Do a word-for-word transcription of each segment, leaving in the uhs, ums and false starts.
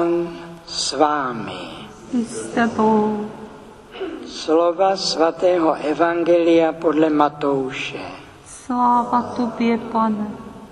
Pán s vámi. I s tebou. Slova svatého Evangelia podle Matouše. Sláva tobě, Pane.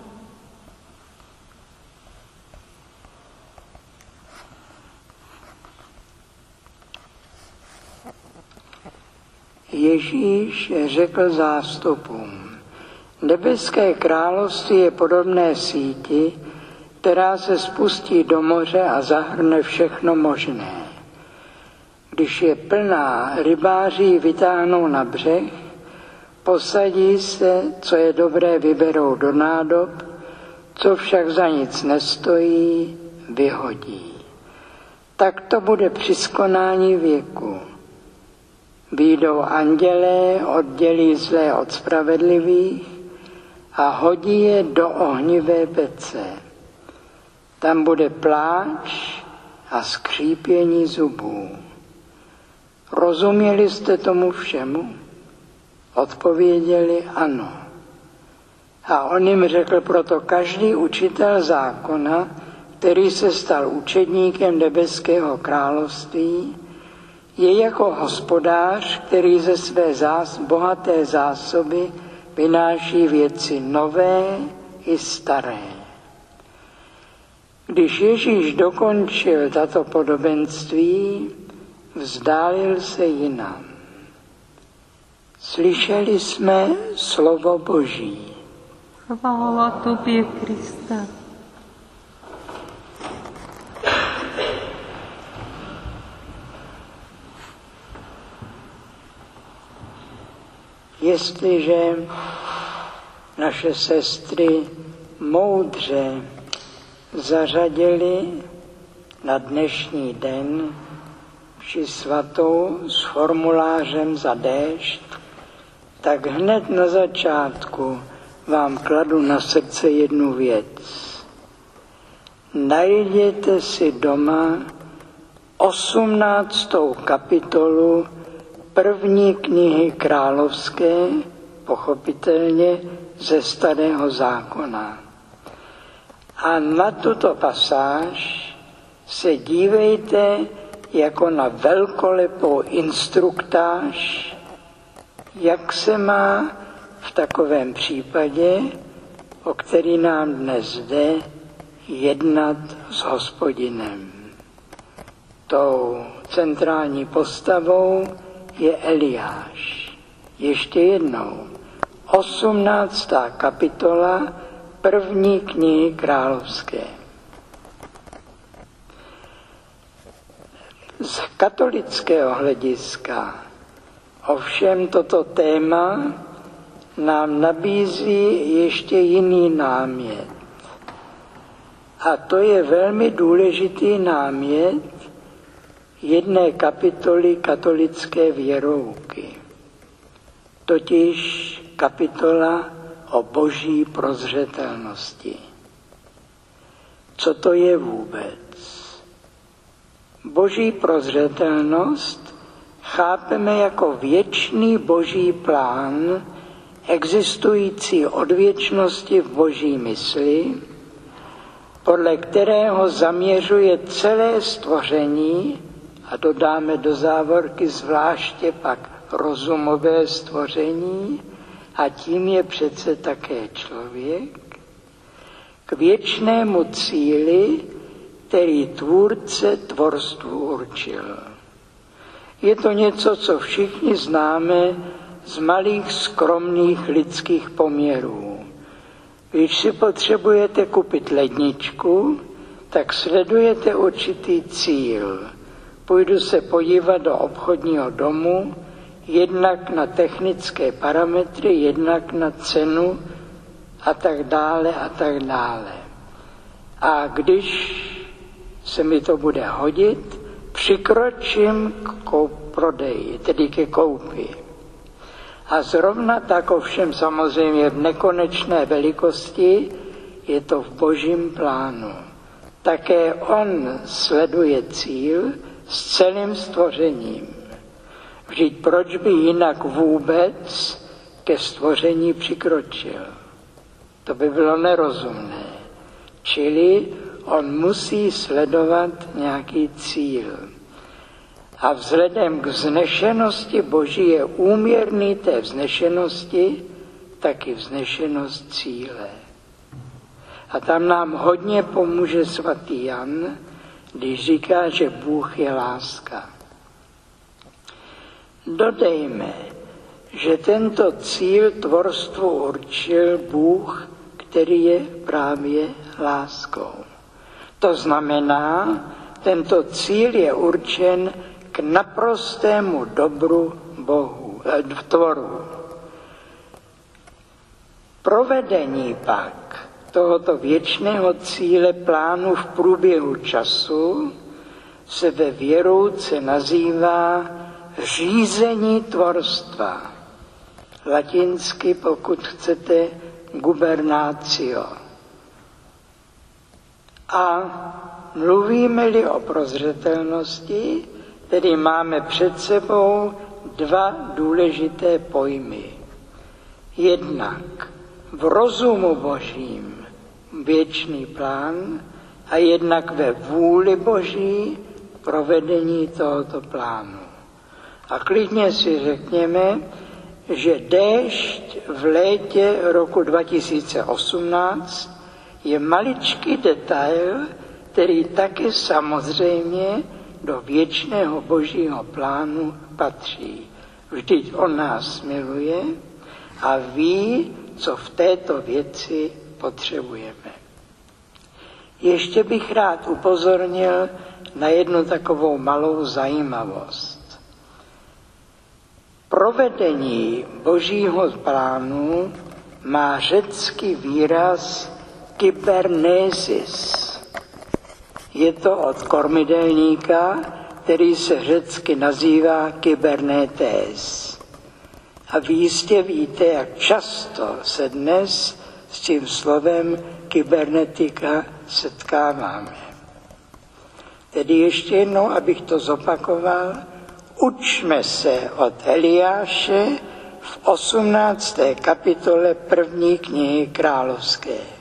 Ježíš řekl zástupům: Nebeské království je podobné síti, která se spustí do moře a zahrne všechno možné. Když je plná, rybáři ji vytáhnou na břeh, posadí se, co je dobré, vyberou do nádob, co však za nic nestojí, vyhodí. Tak to bude při skonání věku. Vyjdou andělé, oddělí zlé od spravedlivých a hodí je do ohnivé pece. Tam bude pláč a skřípění zubů. Rozuměli jste tomu všemu? Odpověděli ano. A on jim řekl: proto každý učitel zákona, který se stal učedníkem nebeského království, je jako hospodář, který ze své zás, bohaté zásoby vynáší věci nové i staré. Když Ježíš dokončil tato podobenství, vzdálil se jinam. Slyšeli jsme slovo Boží. Chvála tobě, Kriste. Jestliže naše sestry moudře zařadili na dnešní den mši svatou s formulářem za déšť, tak hned na začátku vám kladu na srdce jednu věc. Najděte si doma osmnáctou kapitolu první knihy královské, pochopitelně ze Starého zákona. A na tuto pasáž se dívejte jako na velkolepou instruktáž, jak se má v takovém případě, o který nám dnes jde, jednat s Hospodinem. Tou centrální postavou je Eliáš. Ještě jednou. osmnáctá kapitola první knihy královské. Z katolického hlediska ovšem toto téma nám nabízí ještě jiný námět. A to je velmi důležitý námět jedné kapitoly katolické věrouky, totiž kapitola o boží prozřetelnosti. Co to je vůbec? Boží prozřetelnost chápeme jako věčný boží plán, existující od věčnosti v boží mysli, podle kterého zaměřuje celé stvoření, a dodáme do závorky zvláště pak rozumové stvoření, a tím je přece také člověk, k věčnému cíli, který tvůrce tvorstvu určil. Je to něco, co všichni známe z malých skromných lidských poměrů. Když si potřebujete koupit ledničku, tak sledujete určitý cíl. Půjdu se podívat do obchodního domu, jednak na technické parametry, jednak na cenu a tak dále a tak dále. A když se mi to bude hodit, přikročím k prodeji, tedy ke koupi. A zrovna tak ovšem samozřejmě v nekonečné velikosti je to v božím plánu. Také on sleduje cíl s celým stvořením. Vždyť proč by jinak vůbec ke stvoření přikročil? To by bylo nerozumné. Čili on musí sledovat nějaký cíl. A vzhledem k vznešenosti Boží je úměrný té vznešenosti taky vznešenost cíle. A tam nám hodně pomůže svatý Jan, když říká, že Bůh je láska. Dodejme, že tento cíl tvorstvu určil Bůh, který je právě láskou. To znamená, tento cíl je určen k naprostému dobru Bohu, v tvoru. Provedení pak tohoto věčného cíle plánu v průběhu času se ve věrouce nazývá řízení tvorstva. Latinsky, pokud chcete, gubernatio. A mluvíme-li o prozřetelnosti, tedy máme před sebou dva důležité pojmy. Jednak v rozumu Božím věčný plán a jednak ve vůli Boží provedení tohoto plánu. A klidně si řekněme, že déšť v létě roku dva tisíce osmnáct je maličký detail, který taky samozřejmě do věčného Božího plánu patří. Vždyť on nás miluje a ví, co v této věci potřebujeme. Ještě bych rád upozornil na jednu takovou malou zajímavost. Provedení Božího plánu má řecký výraz kybernézis. Je to od kormidelníka, který se řecky nazývá kybernétés. A vy jistě víte, jak často se dnes s tím slovem kybernetika setkáváme. Tedy ještě jednou, abych to zopakoval, učme se od Eliáše v osmnácté kapitole první knihy královské.